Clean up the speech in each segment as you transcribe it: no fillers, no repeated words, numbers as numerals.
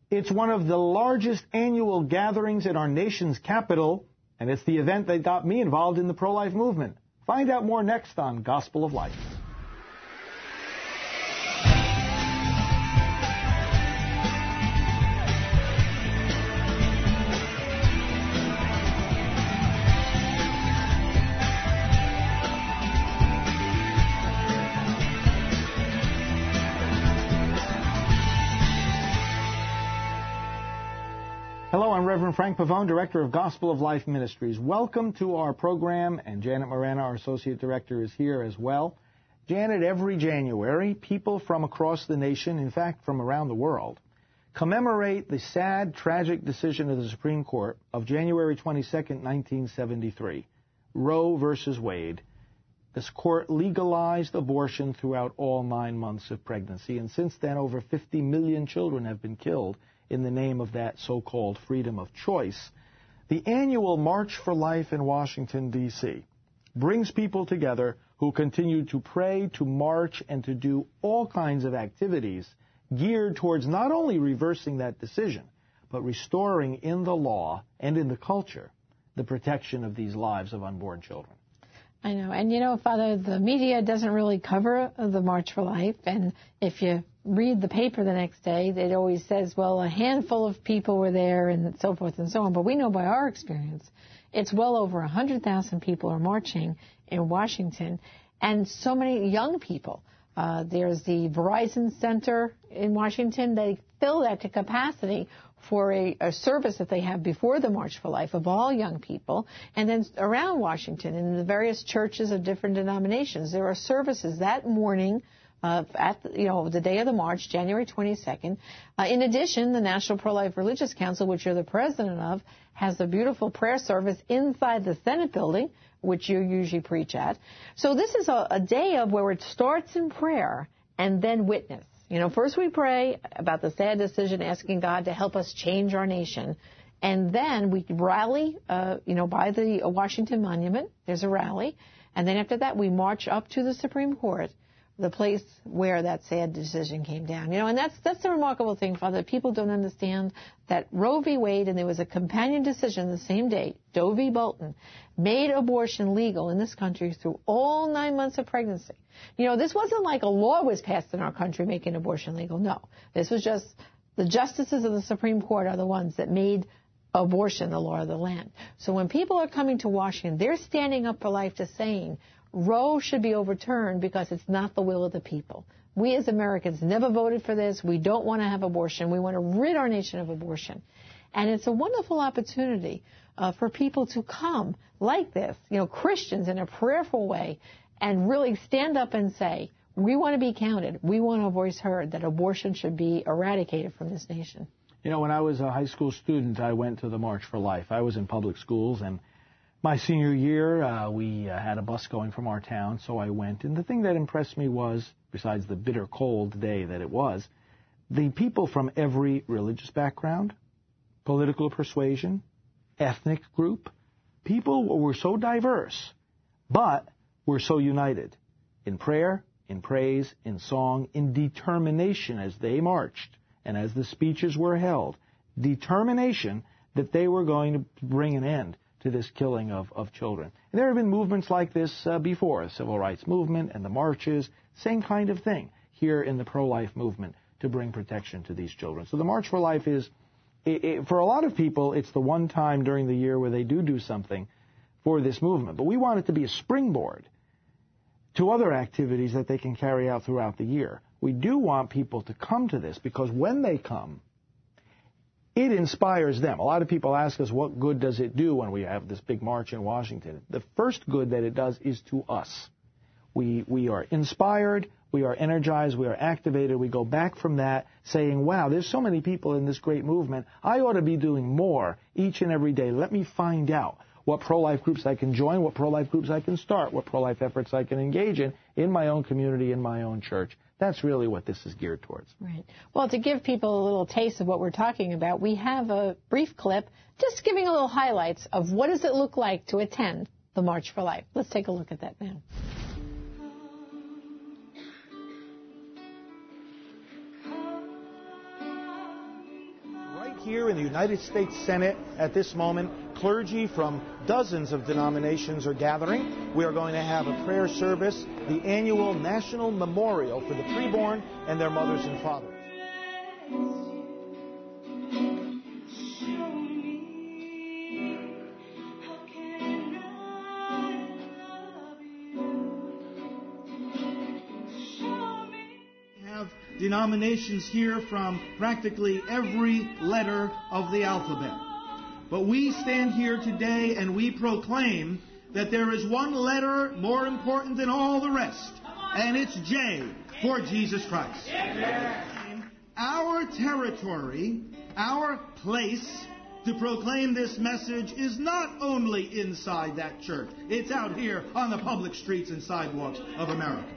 It's one of the largest annual gatherings in our nation's capital, and it's the event that got me involved in the pro-life movement. Find out more next on Gospel of Life. Hello, I'm Reverend Frank Pavone, Director of Gospel of Life Ministries. Welcome to our program, and Janet Morana, our Associate Director, is here as well. Janet, every January, people from across the nation, in fact, from around the world, commemorate the sad, tragic decision of the Supreme Court of January 22, 1973, Roe versus Wade. This court legalized abortion throughout all 9 months of pregnancy, and since then, over 50 million children have been killed in the name of that so-called freedom of choice. The annual March for Life in Washington, D.C. brings people together who continue to pray, to march, and to do all kinds of activities geared towards not only reversing that decision, but restoring in the law and in the culture the protection of these lives of unborn children. I know. And, you know, Father, the media doesn't really cover the March for Life. And if you read the paper the next day, it always says, well, a handful of people were there and so forth and so on. But we know by our experience, it's well over 100,000 people are marching in Washington, and so many young people. There's the Verizon Center in Washington. They fill that to capacity for a service that they have before the March for Life of all young people. And then around Washington, in the various churches of different denominations, there are services that morning at the day of the march, January 22nd. In addition, the National Pro-Life Religious Council, which you're the president of, has a beautiful prayer service inside the Senate building, which you usually preach at. So this is a day of where it starts in prayer and then witness. You know, first we pray about the sad decision, asking God to help us change our nation. And then we rally, by the Washington Monument. There's a rally. And then after that, we march up to the Supreme Court, the place where that sad decision came down. You know, and that's the remarkable thing, Father. People don't understand that Roe v. Wade, and there was a companion decision the same day, Doe v. Bolton, made abortion legal in this country through all 9 months of pregnancy. You know, this wasn't like a law was passed in our country making abortion legal. No. This was just the justices of the Supreme Court are the ones that made abortion the law of the land. So when people are coming to Washington, they're standing up for life to saying Roe should be overturned because it's not the will of the people. We as Americans never voted for this. We don't want to have abortion. We want to rid our nation of abortion. And it's a wonderful opportunity for people to come like this, you know, Christians in a prayerful way, and really stand up and say, we want to be counted. We want our voice heard that abortion should be eradicated from this nation. You know, when I was a high school student, I went to the March for Life. I was in public schools, and my senior year, we had a bus going from our town, so I went. And the thing that impressed me was, besides the bitter cold day that it was, the people from every religious background, political persuasion, ethnic group, people were so diverse, but were so united in prayer, in praise, in song, in determination as they marched and as the speeches were held, determination that they were going to bring an end to this killing of children. And there have been movements like this before, the Civil Rights Movement and the marches, same kind of thing here in the pro-life movement to bring protection to these children. So the March for Life is, for a lot of people, it's the one time during the year where they do something for this movement. But we want it to be a springboard to other activities that they can carry out throughout the year. We do want people to come to this because when they come, it inspires them. A lot of people ask us, what good does it do when we have this big march in Washington? The first good that it does is to us. We are inspired, we are energized, we are activated. We go back from that saying, wow, there's so many people in this great movement. I ought to be doing more each and every day. Let me find out what pro-life groups I can join, what pro-life groups I can start, what pro-life efforts I can engage in my own community, in my own church. That's really what this is geared towards. Right. Well, to give people a little taste of what we're talking about, we have a brief clip just giving a little highlights of what does it look like to attend the March for Life. Let's take a look at that now. here in the United States Senate at this moment. Clergy from dozens of denominations are gathering. We are going to have a prayer service, the annual National Memorial for the Preborn and their mothers and fathers. Denominations here from practically every letter of the alphabet. But we stand here today and we proclaim that there is one letter more important than all the rest, and it's J for Jesus Christ. Our territory, our place to proclaim this message is not only inside that church. It's out here on the public streets and sidewalks of America.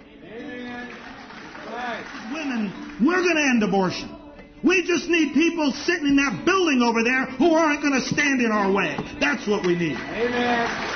Women, we're going to end abortion. We just need people sitting in that building over there who aren't going to stand in our way. That's what we need. Amen.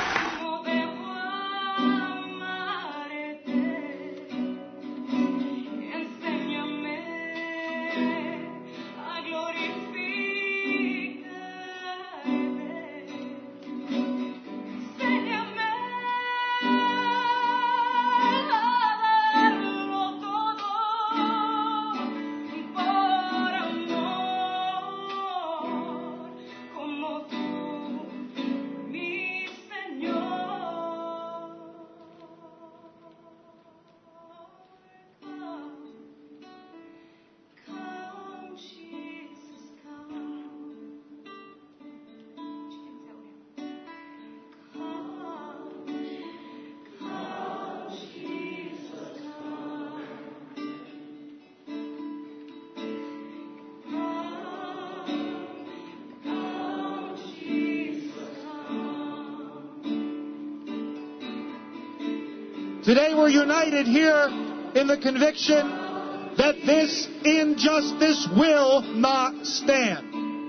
Today we're united here in the conviction that this injustice will not stand.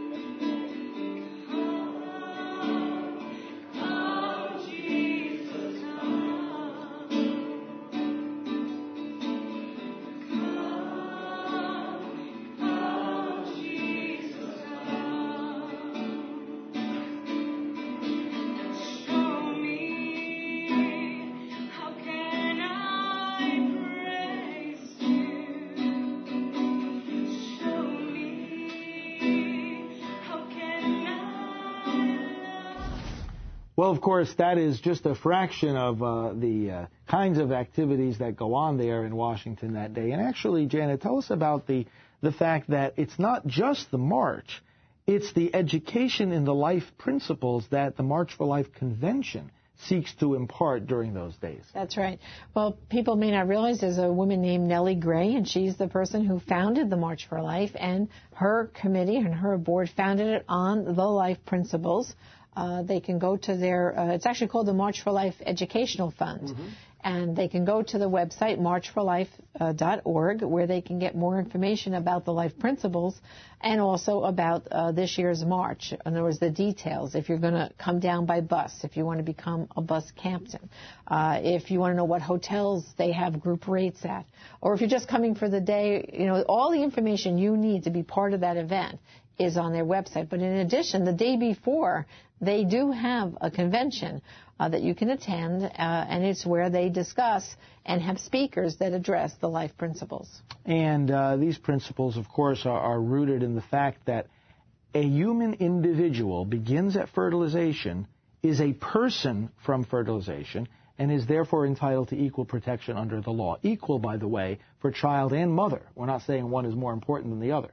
Well, of course, that is just a fraction of the kinds of activities that go on there in Washington that day. And actually, Janet, tell us about the fact that it's not just the march, it's the education in the life principles that the March for Life Convention seeks to impart during those days. That's right. Well, people may not realize there's a woman named Nellie Gray, and she's the person who founded the March for Life, and her committee and her board founded it on the life principles. They can go to their, it's actually called the March for Life Educational Fund. Mm-hmm. And they can go to the website, marchforlife.org, where they can get more information about the life principles and also about this year's march. In other words, the details. If you're going to come down by bus, if you want to become a bus captain, if you want to know what hotels they have group rates at, or if you're just coming for the day, you know, all the information you need to be part of that event is on their website. But in addition, the day before, they do have a convention that you can attend, and it's where they discuss and have speakers that address the life principles. And these principles, of course, are rooted in the fact that a human individual begins at fertilization, is a person from fertilization, and is therefore entitled to equal protection under the law. Equal, by the way, for child and mother. We're not saying one is more important than the other.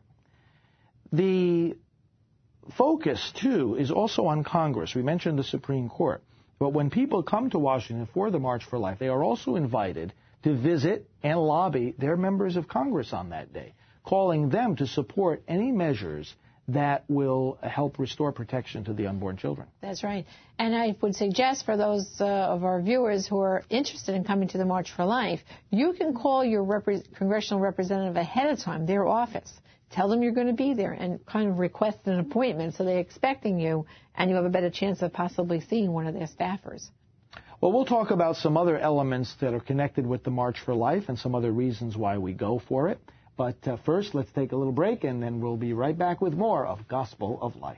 The focus, too, is also on Congress. We mentioned the Supreme Court. But when people come to Washington for the March for Life, they are also invited to visit and lobby their members of Congress on that day, calling them to support any measures that will help restore protection to the unborn children. That's right. And I would suggest for those of our viewers who are interested in coming to the March for Life, you can call your congressional representative ahead of time, their office. Tell them you're going to be there and kind of request an appointment so they're expecting you, and you have a better chance of possibly seeing one of their staffers. Well, we'll talk about some other elements that are connected with the March for Life and some other reasons why we go for it. But first, let's take a little break, and then we'll be right back with more of Gospel of Life.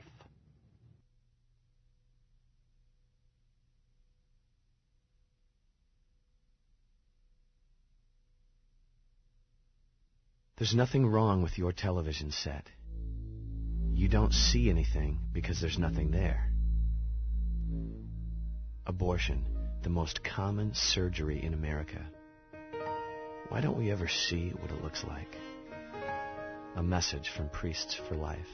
There's nothing wrong with your television set. You don't see anything because there's nothing there. Abortion, the most common surgery in America. Why don't we ever see what it looks like? A message from Priests for Life.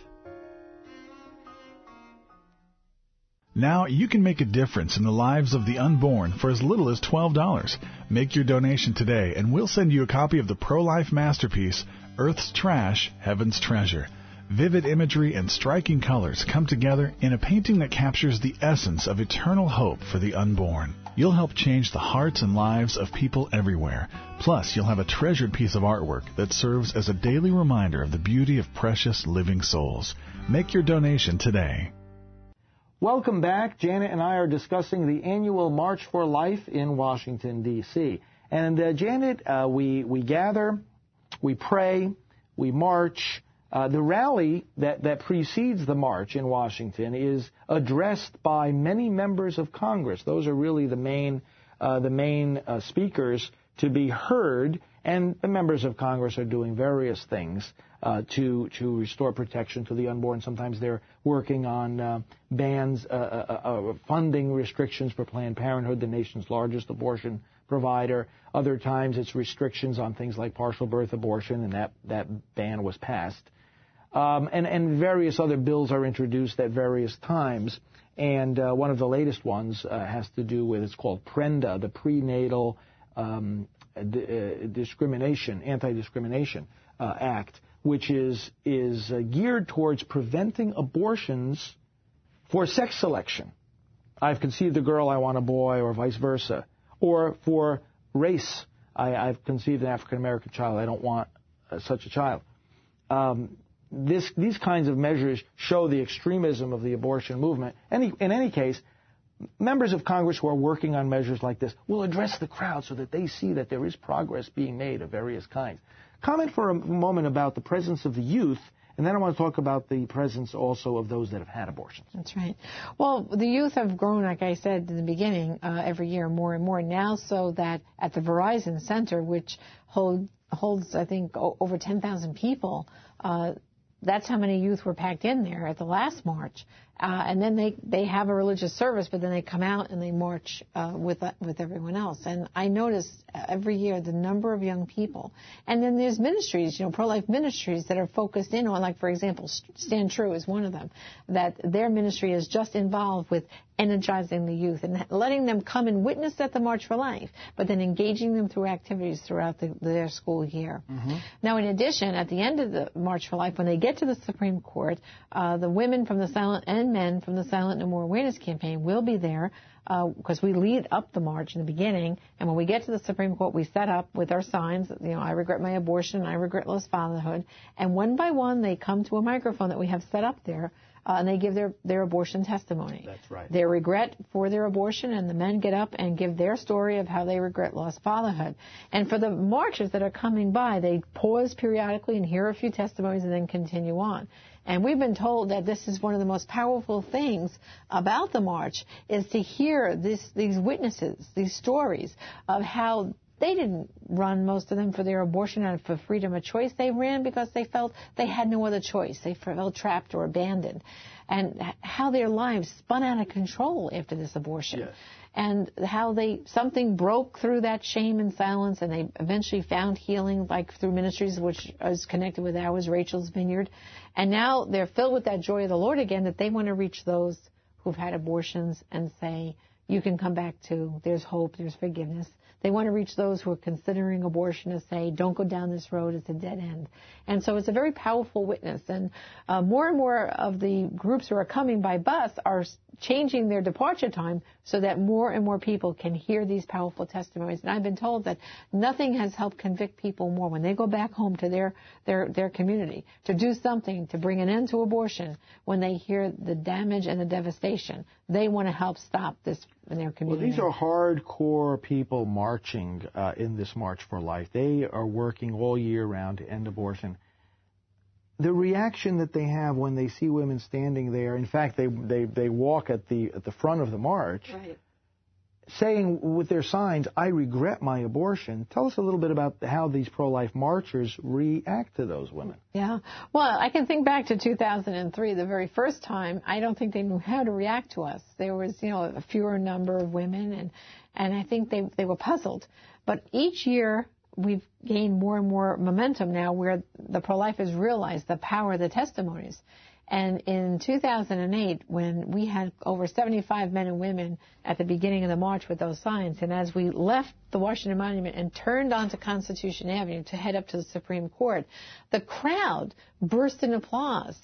Now you can make a difference in the lives of the unborn for as little as $12. Make your donation today, and we'll send you a copy of the pro-life masterpiece, Earth's Trash, Heaven's Treasure. Vivid imagery and striking colors come together in a painting that captures the essence of eternal hope for the unborn. You'll help change the hearts and lives of people everywhere. Plus, you'll have a treasured piece of artwork that serves as a daily reminder of the beauty of precious living souls. Make your donation today. Welcome back. Janet and I are discussing the annual March for Life in Washington, D.C. And Janet, we gather, we pray, we march. The rally that precedes the march in Washington is addressed by many members of Congress. Those are really the main speakers to be heard, and the members of Congress are doing various things to restore protection to the unborn. Sometimes they're working on bans, funding restrictions for Planned Parenthood, the nation's largest abortion provider. Other times it's restrictions on things like partial birth abortion, and that ban was passed. And various other bills are introduced at various times. And one of the latest ones has to do with, it's called PRENDA, the Prenatal Anti-Discrimination Act, which is geared towards preventing abortions for sex selection. I've conceived a girl, I want a boy, or vice versa. Or for race, I've conceived an African-American child, I don't want such a child. These kinds of measures show the extremism of the abortion movement. In any case, members of Congress who are working on measures like this will address the crowd so that they see that there is progress being made of various kinds. Comment for a moment about the presence of the youth, and then I want to talk about the presence also of those that have had abortions. That's right. Well, the youth have grown, like I said in the beginning, every year more and more now, so that at the Verizon Center, which holds I think, over 10,000 people, that's how many youth were packed in there at the last march. And then they have a religious service, but then they come out and they march with everyone else. And I notice every year the number of young people. And then there's ministries, pro-life ministries that are focused in on, like, for example, Stand True is one of them, that their ministry is just involved with energizing the youth and letting them come and witness at the March for Life, but then engaging them through activities throughout their school year. Mm-hmm. Now, in addition, at the end of the March for Life, when they get to the Supreme Court, the women from the Silent and men from the Silent No More Awareness Campaign will be there because we lead up the march in the beginning, and when we get to the Supreme Court, we set up with our signs, I regret my abortion, I regretless fatherhood, and one by one they come to a microphone that we have set up there, and they give their abortion testimony. That's right. Their regret for their abortion, and the men get up and give their story of how they regret lost fatherhood. And for the marchers that are coming by, they pause periodically and hear a few testimonies and then continue on. And we've been told that this is one of the most powerful things about the march, is to hear these witnesses, these stories of how they didn't run, most of them, for their abortion and for freedom of choice. They ran because they felt they had no other choice. They felt trapped or abandoned. And how their lives spun out of control after this abortion. Yes. And how something broke through that shame and silence, and they eventually found healing, like through ministries, which is connected with ours, Rachel's Vineyard. And now they're filled with that joy of the Lord again, that they want to reach those who've had abortions and say, you can come back too. There's hope. There's forgiveness. They want to reach those who are considering abortion to say, don't go down this road. It's a dead end. And so it's a very powerful witness. And more and more of the groups who are coming by bus are changing their departure time so that more and more people can hear these powerful testimonies. And I've been told that nothing has helped convict people more when they go back home to their community to do something to bring an end to abortion. When they hear the damage and the devastation, they want to help stop this in their community. Well, these are hardcore people marching in this March for Life. They are working all year round to end abortion. The reaction that they have when they see women standing there, in fact, they walk at the front of the march, right, saying with their signs, "I regret my abortion." Tell us a little bit about how these pro-life marchers react to those women. Yeah. Well, I can think back to 2003, the very first time. I don't think they knew how to react to us. There was, a fewer number of women, and I think they were puzzled. But each year, we've gained more and more momentum now where the pro-lifers realize the power of the testimonies. And in 2008, when we had over 75 men and women at the beginning of the march with those signs, and as we left the Washington Monument and turned onto Constitution Avenue to head up to the Supreme Court, the crowd burst in applause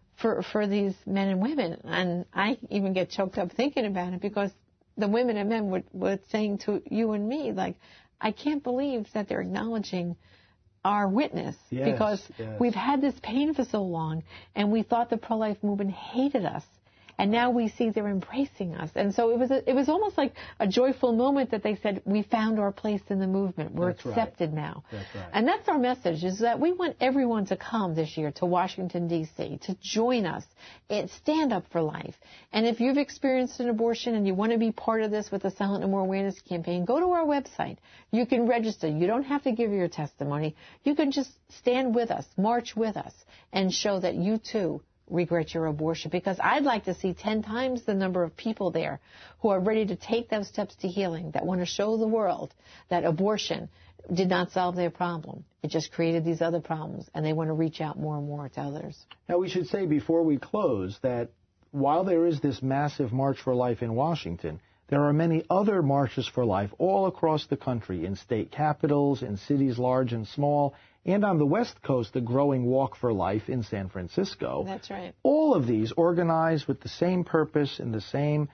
for these men and women. And I even get choked up thinking about it, because the women and men were saying to you and me, like, I can't believe that they're acknowledging our witness, because we've had this pain for so long, and we thought the pro-life movement hated us, and now we see they're embracing us. And so it was almost like a joyful moment that they said, we found our place in the movement. We're accepted now. That's right. And that's our message, is that we want everyone to come this year to Washington, D.C., to join us and stand up for life. And if you've experienced an abortion and you want to be part of this with the Silent No More Awareness campaign, go to our website. You can register. You don't have to give your testimony. You can just stand with us, march with us, and show that you, too, regret your abortion, because I'd like to see 10 times the number of people there who are ready to take those steps to healing, that want to show the world that abortion did not solve their problem. It just created these other problems, and they want to reach out more and more to others. Now, we should say before we close that while there is this massive March for Life in Washington, there are many other marches for life all across the country, in state capitals, in cities large and small, and on the West Coast, the growing Walk for Life in San Francisco. That's right. All of these organized with the same purpose and the same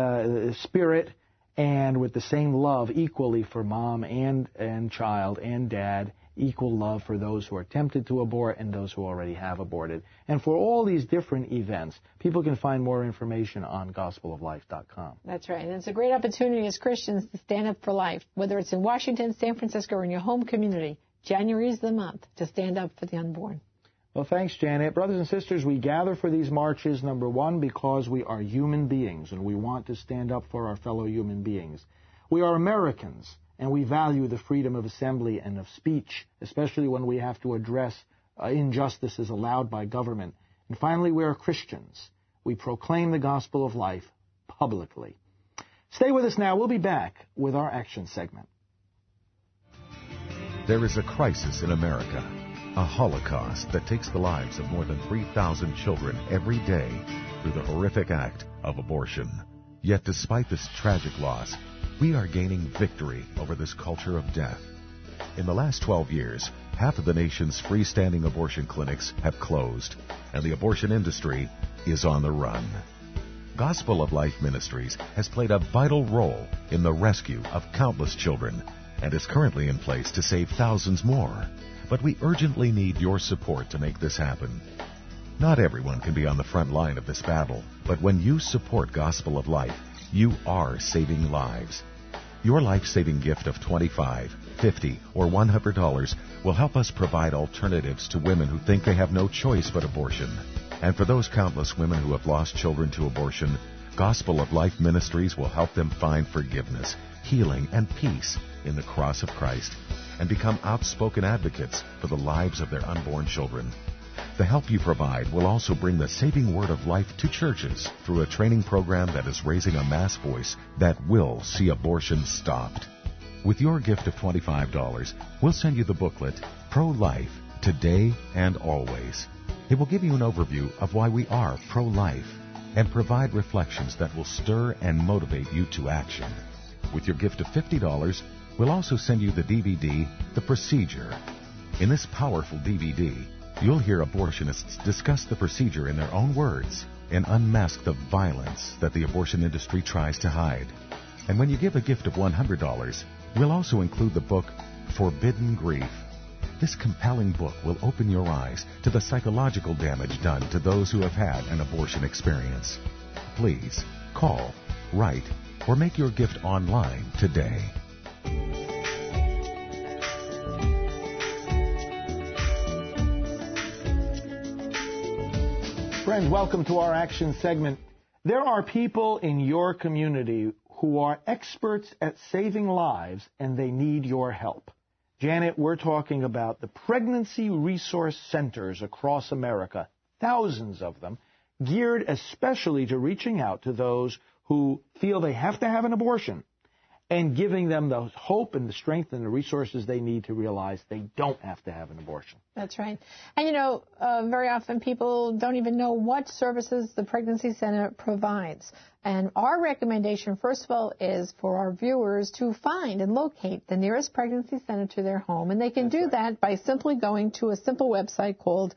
spirit, and with the same love equally for mom and child and dad, equal love for those who are tempted to abort and those who already have aborted. And for all these different events, people can find more information on gospeloflife.com. That's right. And it's a great opportunity as Christians to stand up for life, whether it's in Washington, San Francisco, or in your home community. January is the month to stand up for the unborn. Well, thanks, Janet. Brothers and sisters, we gather for these marches, number one, because we are human beings, and we want to stand up for our fellow human beings. We are Americans, and we value the freedom of assembly and of speech, especially when we have to address injustices allowed by government. And finally, we are Christians. We proclaim the gospel of life publicly. Stay with us now. We'll be back with our action segment. There is a crisis in America, a Holocaust that takes the lives of more than 3,000 children every day through the horrific act of abortion. Yet despite this tragic loss, we are gaining victory over this culture of death. In the last 12 years, half of the nation's freestanding abortion clinics have closed, and the abortion industry is on the run. Gospel of Life Ministries has played a vital role in the rescue of countless children and is currently in place to save thousands more. But we urgently need your support to make this happen. Not everyone can be on the front line of this battle, but when you support Gospel of Life, you are saving lives. Your life-saving gift of $25, $50, or $100 will help us provide alternatives to women who think they have no choice but abortion. And for those countless women who have lost children to abortion, Gospel of Life Ministries will help them find forgiveness, healing, and peace in the cross of Christ, and become outspoken advocates for the lives of their unborn children. The help you provide will also bring the saving word of life to churches through a training program that is raising a mass voice that will see abortion stopped. With your gift of $25, we'll send you the booklet, Pro-Life, Today and Always. It will give you an overview of why we are pro-life and provide reflections that will stir and motivate you to action. With your gift of $50, we'll also send you the DVD, The Procedure. In this powerful DVD, you'll hear abortionists discuss the procedure in their own words and unmask the violence that the abortion industry tries to hide. And when you give a gift of $100, we'll also include the book Forbidden Grief. This compelling book will open your eyes to the psychological damage done to those who have had an abortion experience. Please call, write, or make your gift online today. Friends, welcome to our action segment. There are people in your community who are experts at saving lives, and they need your help. Janet, we're talking about the pregnancy resource centers across America, thousands of them, geared especially to reaching out to those who feel they have to have an abortion and giving them the hope and the strength and the resources they need to realize they don't have to have an abortion. That's right. And, very often people don't even know what services the Pregnancy Center provides. And our recommendation, first of all, is for our viewers to find and locate the nearest pregnancy center to their home. And they can do that by simply going to a simple website called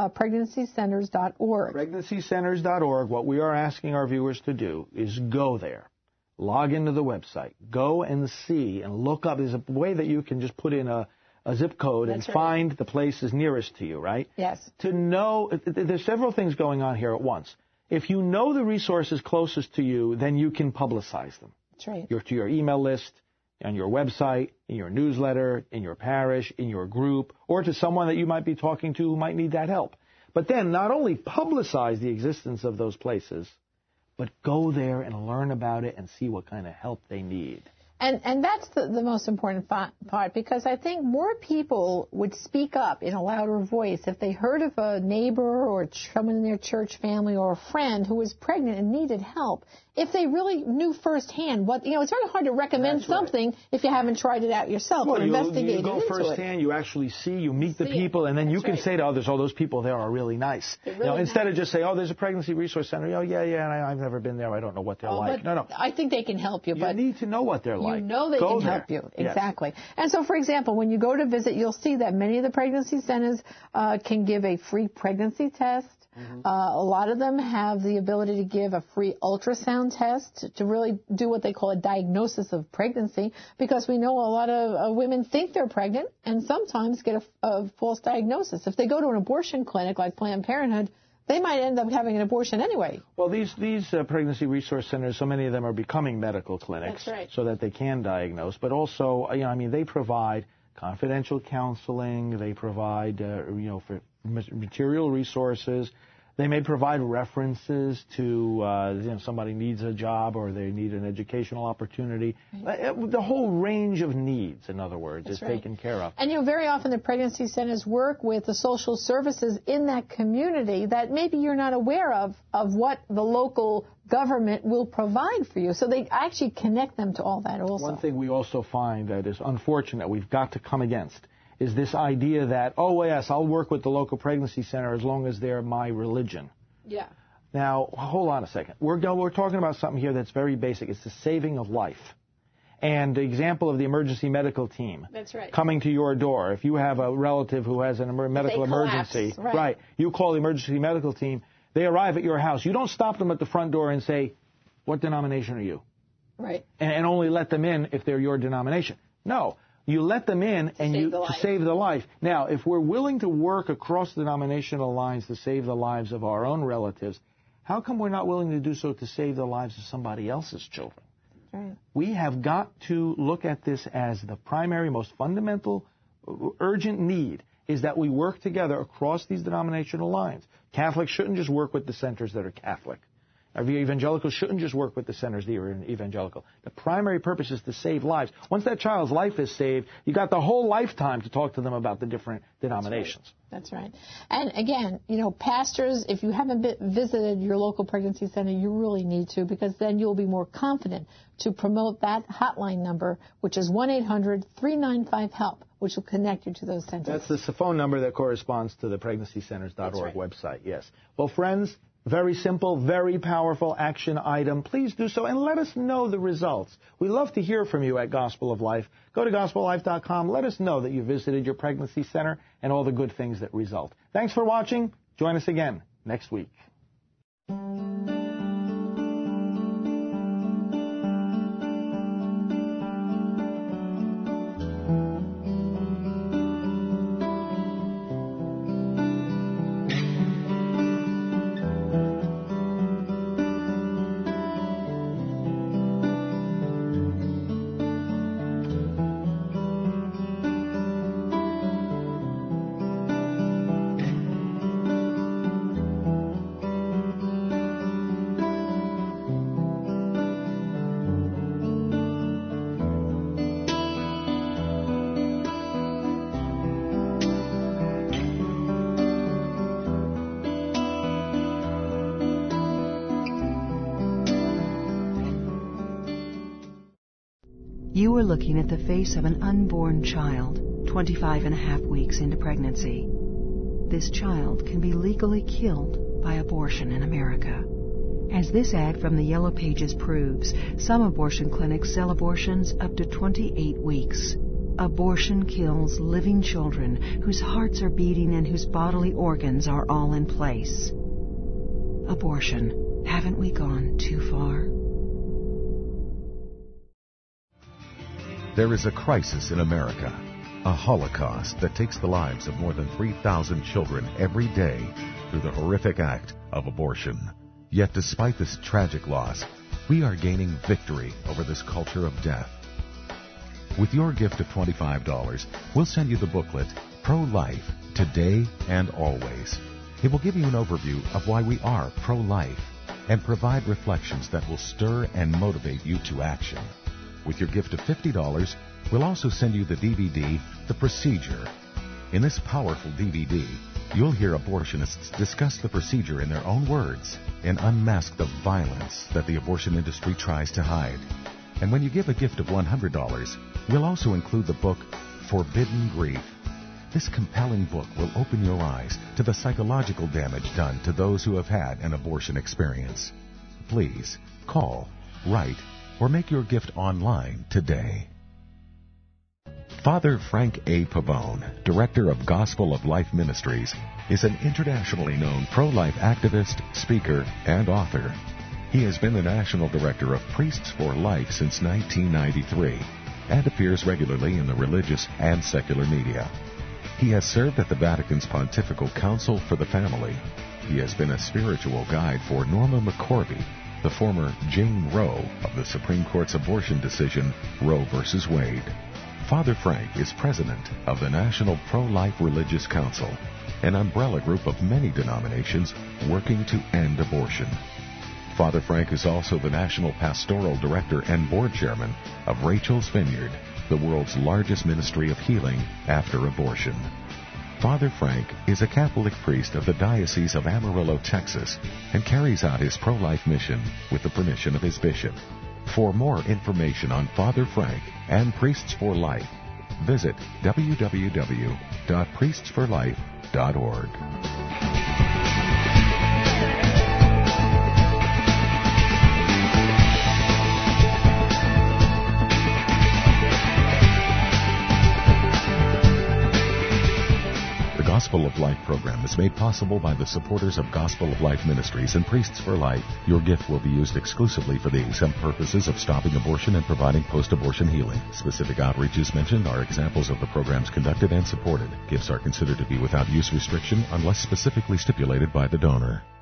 pregnancycenters.org. Pregnancycenters.org. What we are asking our viewers to do is go there. Log into the website. Go and see and look up. There's a way that you can just put in a zip code and find the places nearest to you, right? Yes. To know, there's several things going on here at once. If you know the resources closest to you, then you can publicize them. That's right. To your email list, on your website, in your newsletter, in your parish, in your group, or to someone that you might be talking to who might need that help. But then not only publicize the existence of those places, but go there and learn about it and see what kind of help they need. And that's the most important part, because I think more people would speak up in a louder voice if they heard of a neighbor or someone in their church family or a friend who was pregnant and needed help. If they really knew firsthand what, it's very hard to recommend something if you haven't tried it out yourself or investigated into it. You go firsthand, you actually see, you meet the people, and then you can say to others, those people there are really nice. Instead of just say, there's a pregnancy resource center. I've never been there. I don't know what they're like. No. I think they can help you. You need to know what they're like. You know they can help you. Exactly. Yes. And so, for example, when you go to visit, you'll see that many of the pregnancy centers can give a free pregnancy test. Mm-hmm. A lot of them have the ability to give a free ultrasound test to really do what they call a diagnosis of pregnancy, because we know a lot of women think they're pregnant and sometimes get a false diagnosis. If they go to an abortion clinic like Planned Parenthood, they might end up having an abortion anyway. Well, these pregnancy resource centers, so many of them are becoming medical clinics. That's right. So that they can diagnose. But also, they provide confidential counseling. They provide, for material resources. They may provide references to somebody needs a job or they need an educational opportunity. Right. The whole range of needs, in other words, is taken care of. And, very often the pregnancy centers work with the social services in that community that maybe you're not aware of what the local government will provide for you. So they actually connect them to all that also. One thing we also find that is unfortunate, we've got to come against, is this idea that, I'll work with the local pregnancy center as long as they're my religion. Yeah. Now, hold on a second. We're talking about something here that's very basic. It's the saving of life. And the example of the emergency medical team. That's right. Coming to your door. If you have a relative who has a medical emergency, right, you call the emergency medical team. They arrive at your house. You don't stop them at the front door and say, what denomination are you? Right. And only let them in if they're your denomination. No. You let them in to save the life. Now, if we're willing to work across denominational lines to save the lives of our own relatives, how come we're not willing to do so to save the lives of somebody else's children? Right. We have got to look at this as the primary, most fundamental, urgent need is that we work together across these denominational lines. Catholics shouldn't just work with the centers that are Catholic. Evangelicals shouldn't just work with the centers that are evangelical. The primary purpose is to save lives. Once that child's life is saved, you got the whole lifetime to talk to them about the different denominations. That's right. And again, pastors, if you haven't visited your local pregnancy center, you really need to, because then you'll be more confident to promote that hotline number, which is 1-800-395-HELP, which will connect you to those centers. That's the phone number that corresponds to the pregnancycenters.org website, yes. Well, friends, very simple, very powerful action item. Please do so and let us know the results. We love to hear from you at Gospel of Life. Go to gospellife.com. Let us know that you visited your pregnancy center and all the good things that result. Thanks for watching. Join us again next week. You are looking at the face of an unborn child, 25 and a half weeks into pregnancy. This child can be legally killed by abortion in America. As this ad from the Yellow Pages proves, some abortion clinics sell abortions up to 28 weeks. Abortion kills living children whose hearts are beating and whose bodily organs are all in place. Abortion. Haven't we gone too far? There is a crisis in America, a Holocaust that takes the lives of more than 3,000 children every day through the horrific act of abortion. Yet despite this tragic loss, we are gaining victory over this culture of death. With your gift of $25, we'll send you the booklet, Pro-Life, Today and Always. It will give you an overview of why we are pro-life and provide reflections that will stir and motivate you to action. With your gift of $50, we'll also send you the DVD, The Procedure. In this powerful DVD, you'll hear abortionists discuss the procedure in their own words and unmask the violence that the abortion industry tries to hide. And when you give a gift of $100, we'll also include the book, Forbidden Grief. This compelling book will open your eyes to the psychological damage done to those who have had an abortion experience. Please call, write, or make your gift online today. Father Frank A. Pavone, director of Gospel of Life Ministries, is an internationally known pro-life activist, speaker, and author. He has been the national director of Priests for Life since 1993 and appears regularly in the religious and secular media. He has served at the Vatican's Pontifical Council for the Family. He has been a spiritual guide for Norma McCorvey, the former Jane Roe of the Supreme Court's abortion decision, Roe v. Wade. Father Frank is president of the National Pro-Life Religious Council, an umbrella group of many denominations working to end abortion. Father Frank is also the national pastoral director and board chairman of Rachel's Vineyard, the world's largest ministry of healing after abortion. Father Frank is a Catholic priest of the Diocese of Amarillo, Texas, and carries out his pro-life mission with the permission of his bishop. For more information on Father Frank and Priests for Life, visit www.priestsforlife.org. Gospel of Life program is made possible by the supporters of Gospel of Life Ministries and Priests for Life. Your gift will be used exclusively for the exempt purposes of stopping abortion and providing post-abortion healing. Specific outreaches mentioned are examples of the programs conducted and supported. Gifts are considered to be without use restriction unless specifically stipulated by the donor.